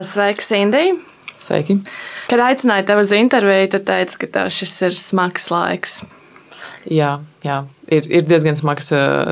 Sveiki, Sindija! Sveiki! Kad aicināju tevi uz interviju, tu teici, ka tev šis ir smags laiks. Jā. Ir diezgan smags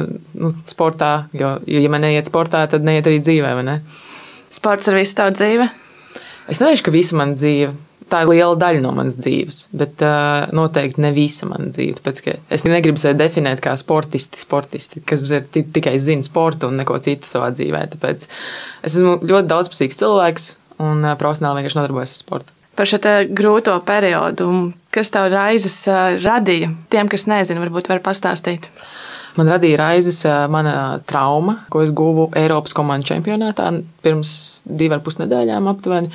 sportā, jo, ja man neiet sportā, tad neiet arī dzīvē, vai ne? Sports ir visu tavu dzīve? Es neteikšu, ka visa mana dzīve. Tā ir liela daļa no manas dzīves, bet noteikti ne visa mana dzīve. Tāpēc, es negribu sevi definēt kā sportisti, kas tikai zina sportu un neko citu savā dzīvē. Tāpēc es esmu ļoti daudzpusīgs cilvēks un profesionāli vienkārši nodarbojos ar sportu. Par šo grūto periodu, kas tev raizes radīja? Tiem, kas nezina, varbūt var pastāstīt. Man radīja raizes mana trauma, ko es guvu Eiropas komandu čempionātā pirms 2,5 nedēļām aptuveni.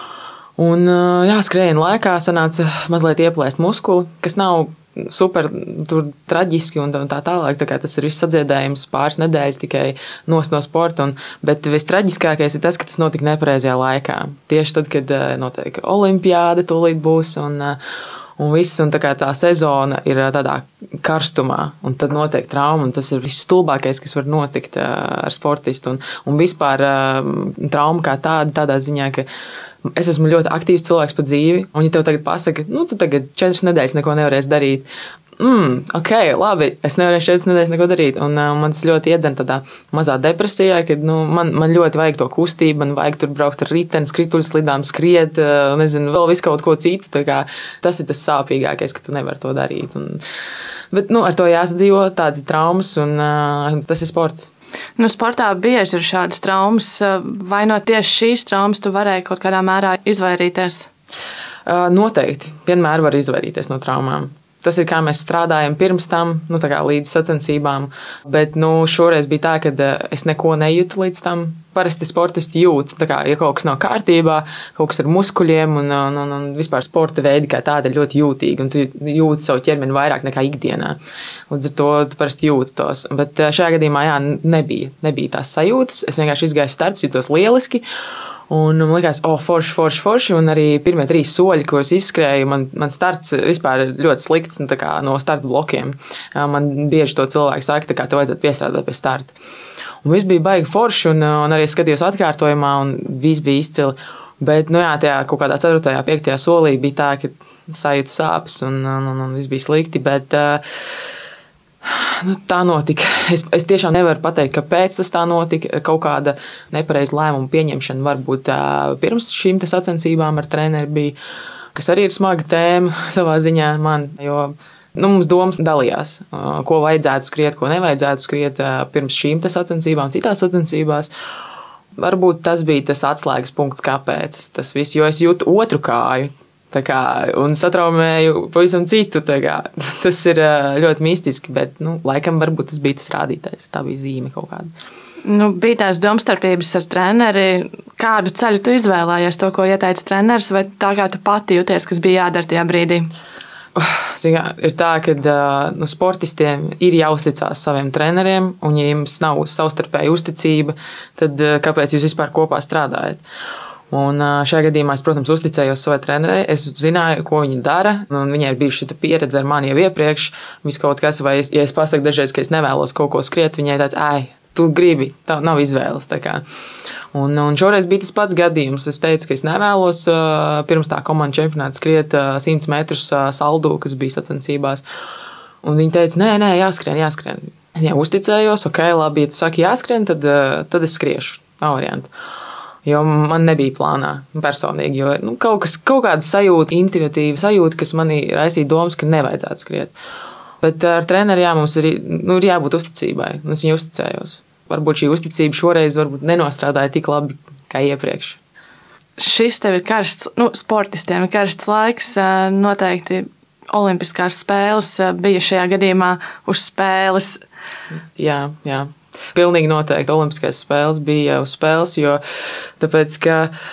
Un, skrējienu laikā sanāca mazliet ieplēst muskuli, kas nav super traģiski un tā tālāk. Tā kā tas ir viss sadziedējums pāris nedēļas tikai no sporta. Bet vistraģiskākais ir tas, ka tas notika nepareizajā laikā. Tieši tad, kad notiek olimpiāde, tūlīt būs un viss. Un tā sezona ir tādā karstumā, un tad notiek trauma. Un tas ir viss stulbākais, kas var notikt ar sportistu. Un vispār trauma kā tādā ziņā, ka es esmu ļoti aktīvs cilvēks pa dzīvi, un ja tev tagad pasaka, tu tagad 4 nedēļas neko nevarēsi darīt. Ok, labi, es nevarēšu 4 nedēļas neko darīt. Un man tas ļoti iedzen tādā mazā depresijā, kad man ļoti vajag to kustību, man vajag tur braukt ar riteni, skrituļslidām, skriet, nezinu, vēl visu kaut ko citu. Tas ir tas sāpīgākais, ka tu nevari to darīt. Bet ar to jāsadzīvo, tādas traumas, un tas ir sports. Sportā bieži ir šādas traumas. Vai no tieši šīs traumas tu varēji kaut kādā mērā izvairīties? Noteikti. Vienmēr var izvairīties no traumām. Tas ir, kā mēs strādājam pirms tam, līdz sacensībām. Bet šoreiz bija tā, ka es neko nejūtu līdz tam. Parasti sportisti jūt, ja kaut kas nav kārtībā, kaut kas ar muskuļiem un vispār sporta veidi kā tāda ir ļoti jūtīgi. Un tu jūti savu ķermeni vairāk nekā ikdienā. Līdz ar to tu parasti jūti tos. Bet šajā gadījumā nebija tās sajūtas. Es vienkārši izgāju starts, jūtos lieliski. Un man likās, forši. Un arī pirmie 3 soļi, ko es izskrēju, man starts vispār ir ļoti slikts no starta blokiem. Man bieži to cilvēki saka, ka tev vajadzētu piestrādāt pie starta. Un viss bija baigi forši, un arī skatījos atkārtojumā, un viss bija izcili. Bet, tajā kaut kādā 4., 5. solī bija tā, ka sajūta sāpes, un viss bija slikti, bet tā notika. Es tiešām nevaru pateikt, kāpēc tas tā notika. Kaut kāda nepareiza lēmuma pieņemšana varbūt pirms šīm sacensībām ar treneri bija, kas arī ir smaga tēma savā ziņā man, jo mums domas dalījās, ko vajadzētu skriet, ko nevajadzētu skriet pirms šīm sacensībām, citās sacensībās. Varbūt tas bija tas atslēgas punkts, kāpēc tas viss, jo es jūtu otru kāju. Un satraumēju pavisam citu. Tas ir ļoti mistiski, bet laikam varbūt tas bija tas rādītājs. Tā bija zīme kaut kāda. Bija tās domstarpības ar treneri. Kādu ceļu tu izvēlējies, to, ko ieteica treneris, vai tā kā tu pati jūties, kas bija jādara tajā brīdī? Ir tā, ka sportistiem ir jāuzticās saviem treneriem, un ja jums nav savstarpēja uzticība, tad kāpēc jūs vispār kopā strādājat? Un šajā gadījumā es, protams, uzticējos savai trenerei. Es zināju, ko viņa dara, un viņai ir bijusi šī pieredze ar mani jau iepriekš. Viss kaut kas, vai ja es pasaku dažreiz, ka es nevēlos kaut ko skriet, viņai tāds, tu gribi, tā nav izvēles. Un šoreiz bija tas pats gadījums. Es teicu, ka es nevēlos pirms tā komandu čempionāta skriet 100 metrus saldu, kas bija sacensībās. Un viņa teica, nē, jāskrien. Es viņai uzticējos, ok, labi, ja tu saki jāskrien, tad es skriešu. Nav variantu. Jo man nebija plānā personīgi, jo kaut kāda sajūta, intuitīva sajūta, kas manī raisīja domas, ka nevajadzētu skriet. Bet ar treneri mums ir jābūt uzticībai, un es viņai uzticējos. Varbūt šī uzticība šoreiz nenostrādāja tik labi kā iepriekš. Šis tev ir karsts, sportistiem ir karsts laiks, noteikti olimpiskās spēles bija šajā gadījumā uz spēles. Jā. Pilnīgi noteikti olimpiskās spēles bija uz spēles, jo tāpēc, ka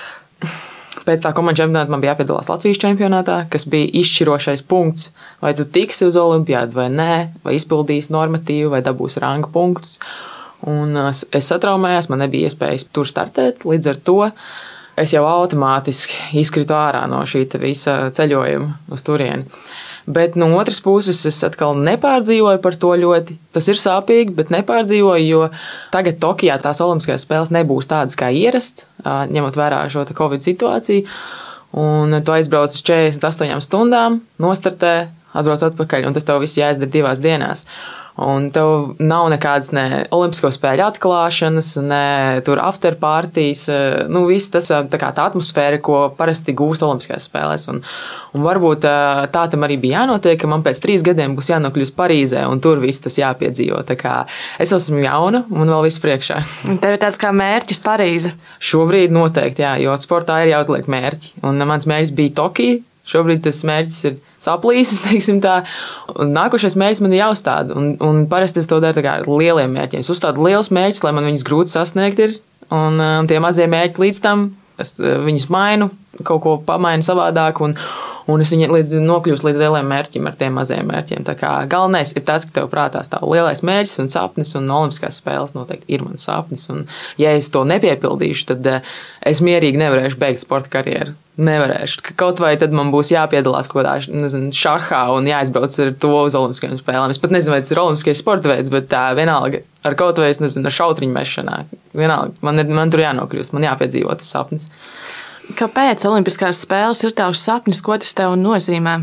pēc tā komandu čempionāta man bija jāpiedalās Latvijas čempionātā, kas bija izšķirošais punkts, vai tu tiksi uz olimpiādu vai nē, vai izpildīsi normatīvu, vai dabūsi ranga punktus. Un es satraumējos, man nebija iespējas tur startēt, līdz ar to es jau automātiski izkritu ārā no šī visa ceļojuma uz turieni. Bet no otras puses es atkal nepārdzīvoju par to ļoti. Tas ir sāpīgi, bet nepārdzīvoju, jo tagad Tokijā tās olimpiskās spēles nebūs tādas kā ierasts, ņemot vērā šo Covid situāciju. Un tu aizbrauc uz 48 stundām, nostartē, atbrauc atpakaļ, un tas tev viss jāizdara 2 dienās. Un tev nav nekādas ne olimpisko spēļu atklāšanas, ne tur afterpartijas, viss tas tā kā tā atmosfēra, ko parasti gūst olimpiskās spēlēs. Un varbūt tā tam arī bija jānotiek, ka man pēc 3 gadiem būs jānokļūst Parīzē, un tur viss tas jāpiedzīvo. Tā kā es esmu jauna, un vēl viss priekšā. Tev ir tāds kā mērķis Parīze? Šobrīd noteikti, jā, jo sportā ir jāuzliek mērķi. Un mans mērķis bija Tokija. Šobrīd tas mērķis ir saplīsis, teiksim tā. Un nākošais mērķis man ir jāuzstāda. Un parasti es to daru tā kā ar lieliem mērķiem. Es uzstādu lielus mērķus, lai man viņus grūti sasniegt ir. Un tie mazie mērķi līdz tam, es viņus mainu, kaut ko pamainu savādāk. Un es nokļūstu līdz lieliem mērķiem ar tiem maziem mērķiem. Tā kā galvenais ir tas, ka tev prātā stāv lielais mērķis un sapnis, un olimpiskās spēles noteikti ir mans sapnis. Un ja es to nepiepildīšu, tad es mierīgi nevarēšu beigt sporta karjeru. Nevarēšu. Kaut vai tad man būs jāpiedalās kaut kādā, šahā un jāizbrauc ar to uz olimpiskajām spēlēm. Es pat nezinu, vai tas ir olimpiskais sporta veids, bet vienalga ar kaut vai, ar šautriņu mešanā. Vienalga, man tur jānokļūst, man jāpiedzīvo tas sapnis. Kāpēc olimpiskās spēles ir tavs sapnis? Ko tas tev nozīmē?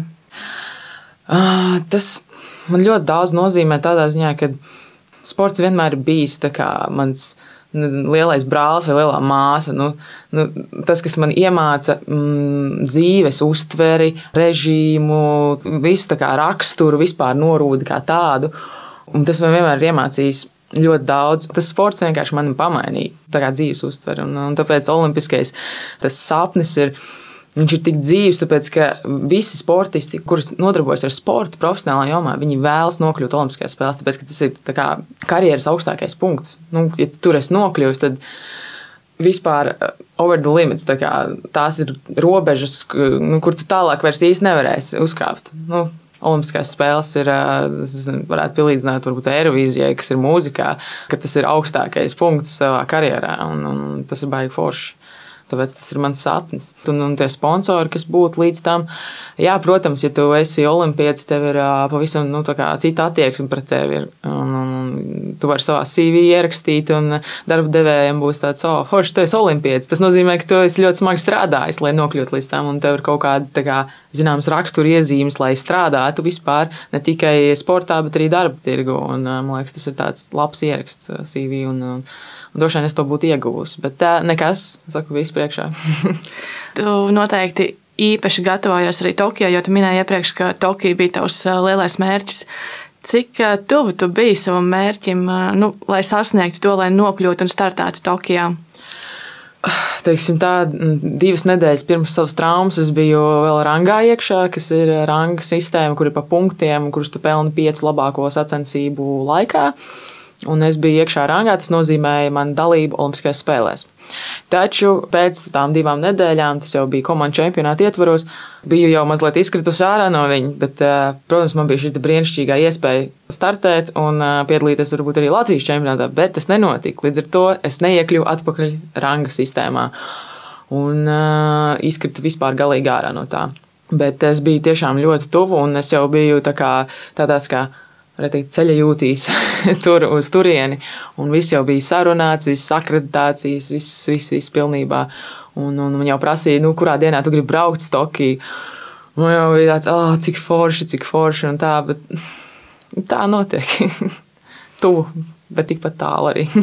Tas man ļoti daudz nozīmē tādā ziņā, ka sports vienmēr ir bijis tā kā mans lielais brālis vai lielā māsa. Tas, kas man iemāca dzīves uztveri, režīmu, visu tā kā raksturu, vispār norūdi kā tādu. Un tas man vienmēr ir iemācījis ļoti daudz. Tas sports vienkārši mani pamainīja, tā kā dzīves uztveri. Un tāpēc olimpiskais tas sapnis viņš ir tik dzīves, tāpēc, ka visi sportisti, kuri nodarbojas ar sportu profesionālā jomā, viņi vēlas nokļūt olimpiskajās spēlēs, tāpēc, ka tas ir tā kā karjeras augstākais punkts. Ja tur es nokļūstu, tad vispār over the limits, tā kā tās ir robežas, kur tu tālāk vairs īsti nevarēsi uzkāpt. Olimpiskās spēles ir, varētu pielīdzināt varbūt Eirovīzijai, kas ir mūzikā, ka tas ir augstākais punkts savā karjerā, un tas ir baigi forši. Tāpēc tas ir mans sapnis. Un tie sponsori, kas būtu līdz tam, jā, protams, ja tu esi olimpietis, tev ir pavisam cita attieksme pret tevi. Tu vari savā CV ierakstīt, un darba devējiem būs tāds, forši, tu esi olimpietis. Tas nozīmē, ka tu esi ļoti smagi strādājis, lai nokļūtu līdz tam, un tev ir kaut kāda zināmas rakstura iezīmes, lai strādātu vispār ne tikai sportā, bet arī darba tirgu. Un, man liekas, tas ir tāds labs ieraksts CV, un droši vien es to būtu ieguvusi. Bet nekas, saku, visu priekšā. Tu noteikti īpaši gatavojies arī Tokijā, jo tu minēji iepriekš, ka Tokija bija tavs lielais mērķis. Cik tuvu tu biji savam mērķim, lai sasniegtu to, lai nokļūtu un startētu Tokijā? Teiksim tā, 2 nedēļas pirms savas traumas es biju vēl rangā iekšā, kas ir ranga sistēma, kur ir pa punktiem, kurus tu pelni 5 labāko sacensību laikā. Un es biju iekšā rangā, tas nozīmēja man dalību Olimpiskajās spēlēs. Taču pēc tām 2 nedēļām, tas jau bija komandu čempionāta ietvaros, biju jau mazliet izkritusi ārā no viņa, bet, protams, man bija šī brīnišķīgā iespēja startēt un piedalīties varbūt arī Latvijas čempionātā, bet tas nenotika. Līdz ar to es neiekļuvu atpakaļ ranga sistēmā un izkritu vispār galīgi ārā no tā. Bet es biju tiešām ļoti tuvu, un es jau biju tādās kā ceļa jūtīs tur uz turieni, un viss jau bija sarunāts, viss akreditācijas, viss pilnībā. Un man jau prasīja, kurā dienā tu gribi braukt uz Tokiju. Man jau bija tāds, cik forši, un tā, bet tā notiek. Tuvu, bet tikpat tālu arī.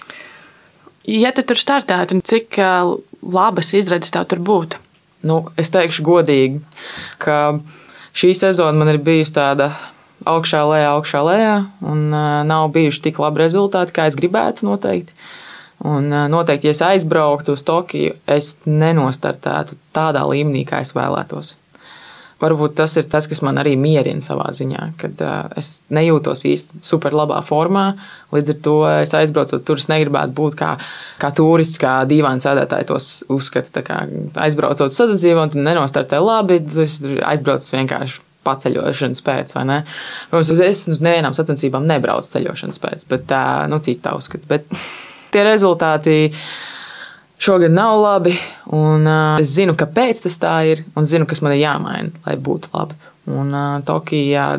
Ja tu tur startētu, cik labas izredzes tev tur būtu? Es teikšu godīgi, ka šī sezona man ir bijusi tāda augšā lejā, un nav bijuši tik labi rezultāti, kā es gribētu noteikti. Un noteikti, ja es aizbrauktu uz Tokiju, es nenostartētu tādā līmenī, kā es vēlētos. Varbūt tas ir tas, kas man arī mierina savā ziņā, kad es nejūtos īsti super labā formā, līdz ar to es aizbraucot tur, es negribētu būt kā turists, kā dīvaini sēdētāji tos uzskata, tā kā aizbraucot sadzīvot un nenostartē labi, es aizbraucu vienkārši paceļošanas pēc, vai ne? Protams, es uz nevienām sacensībām nebraucu ceļošanas pēc, bet cita uzskata. Bet tie rezultāti šogad nav labi, un es zinu, kāpēc tas tā ir, un zinu, kas man ir jāmaina, lai būtu labi. Un Tokijā,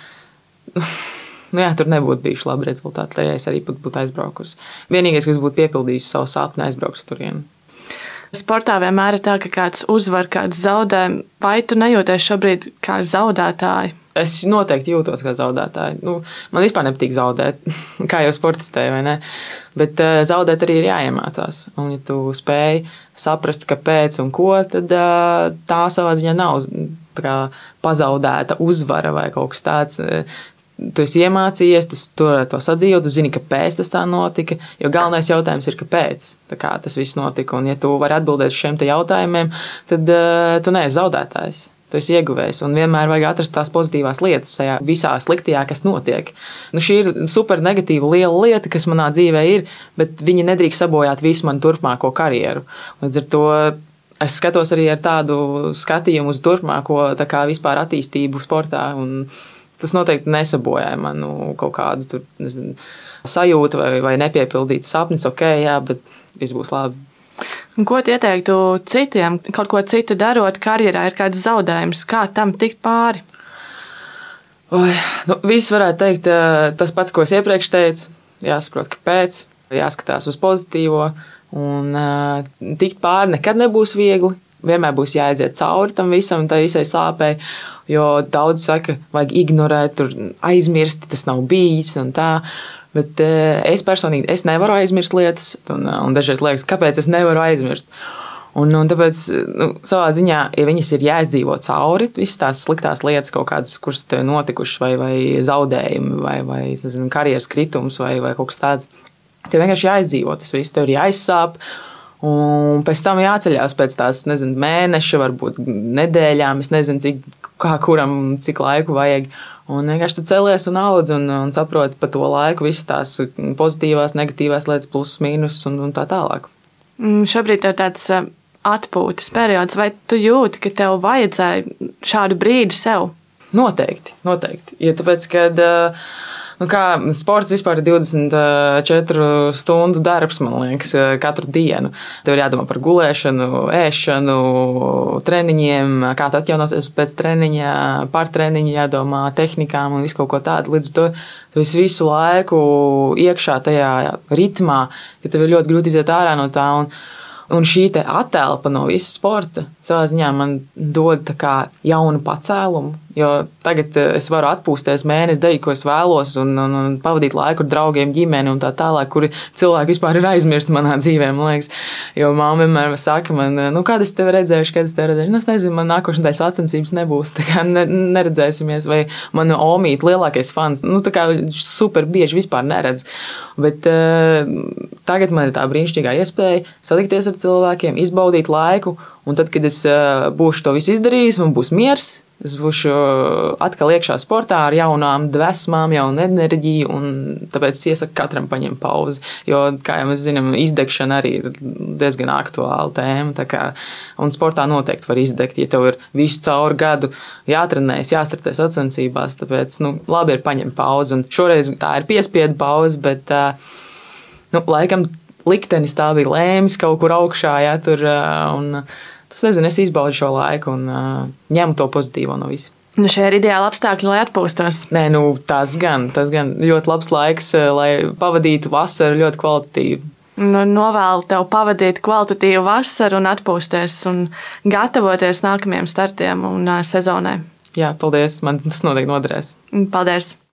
jā, tur nebūtu bijuši labi rezultāti, lai es arī būtu aizbraukusi. Vienīgais, kas būtu piepildījis savu sapni, aizbrauks turieni. Sportā vienmēr ir tā, ka kāds uzvar, kāds zaudē. Vai tu nejūties šobrīd kā zaudētāji? Es noteikti jūtos kā zaudētāji. Man vispār nepatīk zaudēt, kā jau sportistē, vai ne? Bet zaudēt arī ir jāiemācās. Un ja tu spēj saprast, kāpēc un ko, tad tā savā ziņā nav tā kā pazaudēta uzvara vai kaut kas tāds. Tu esi iemācījies, to sadzīvot, tu zini, kāpēc tas tā notika. Jo galvenais jautājums ir, kāpēc tas viss notika. Un, ja tu vari atbildēt uz šiem jautājumiem, tad tu neesi zaudētājs. Tu esi ieguvējis. Un vienmēr vajag atrast tās pozitīvās lietas tajā visā sliktajā, kas notiek. Šī ir super negatīva liela lieta, kas manā dzīvē ir, bet viņi nedrīkst sabojāt visu manu turpmāko karjeru. Līdz ar to es skatos arī ar tādu skatījumu uz turpmāko vispār attīstību sportā. Un tas noteikti nesabojāja manu kaut kādu tur, sajūtu vai nepiepildītu sapnis. Ok, jā, bet viss būs labi. Un ko tu ieteiktu citiem, kaut ko citu darot karjerā, ir kāds zaudējums, kā tam tikt pāri? Viss varētu teikt tas pats, ko es iepriekš teicu. Jāsaprot, kāpēc, jāskatās uz pozitīvo. Un tikt pāri nekad nebūs viegli. Vienmēr būs jāaiziet cauri tam visam, tā visai sāpei. Jo daudz saka, vajag ignorēt, tur aizmirst, tas nav bijis un tā. Bet es personīgi nevaru aizmirst lietas. Un dažreiz liekas, kāpēc es nevaru aizmirst. Un tāpēc savā ziņā, ja viņas ir jāizdzīvo cauri, visas tās sliktās lietas, kaut kādas, kuras tev notikušas, vai zaudējumi, vai karjeras kritums, vai kaut kas tāds, tev vienkārši jāizdzīvo tas viss, tev ir jāizsāp. Un pēc tam jāceļās pēc tās, mēneša, varbūt nedēļām, es nezinu, kuram cik laiku vajag. Un vienkārši tu celies un audz un saproti pa to laiku visas tās pozitīvās, negatīvās lietas, plusus, mīnus un tā tālāk. Šobrīd tev tāds atpūtas periods, vai tu jūti, ka tev vajadzēja šādu brīdi sev? Noteikti. Ja tāpēc, kad kā sports vispār ir 24 stundu darbs, man liekas, katru dienu. Tev ir jādomā par gulēšanu, ēšanu, treniņiem, kā tu atjaunosies pēc treniņa, par treniņu jādomā, tehnikām un visu kaut ko tādu. Līdz to tu esi visu laiku iekšā tajā ritmā, ka tev ir ļoti grūti iziet ārā no tā. Un šī te atelpa no visa sporta savā ziņā man dod tā kā jaunu pacēlumu, jo tagad es varu atpūsties mēnesi, darīt, ko es vēlos un pavadīt laiku ar draugiem, ģimeni un tā tālāk, kuri cilvēki vispār ir aizmirsti manā dzīvē, man liekas. Jo mamma vienmēr saka man, kad es tevi redzēšu, es nezinu, man nākošanai sacensības nebūs, tā kā neredzēsimies, vai mana omīte lielākais fans, tā kā super bieži vispār neredz. Bet tagad man ir tā brīnišķīgā iespēja satikties ar cilvēkiem, izbaudīt laiku, un tad, kad es būšu to visu izdarījis, man būs miers, es būšu atkal iekšā sportā ar jaunām dvēsmām, jaunu enerģiju, un tāpēc es iesaku katram paņemt pauzi, jo, kā jau mēs zinām, izdegšana arī ir diezgan aktuāla tēma, tā kā, un sportā noteikti var izdegt, ja tev ir visu cauri gadu jātrenējas, jāstartē sacensībās, tāpēc, labi ir paņemt pauzi, un šoreiz tā ir piespiedu pauze, bet, laikam liktenis tā bija lēmis kaut kur augšā, ja, tur, un tas nezinu, es izbaudu šo laiku un ņemu to pozitīvo no visa. Šie ir ideāli apstākļi, lai atpūstos. Nē, tas gan ļoti labs laiks, lai pavadītu vasaru ļoti kvalitatīvi. Novēlu tev pavadīt kvalitatīvu vasaru un atpūsties un gatavoties nākamajiem startiem un sezonai. Jā, paldies, man tas noteikti noderēs. Paldies!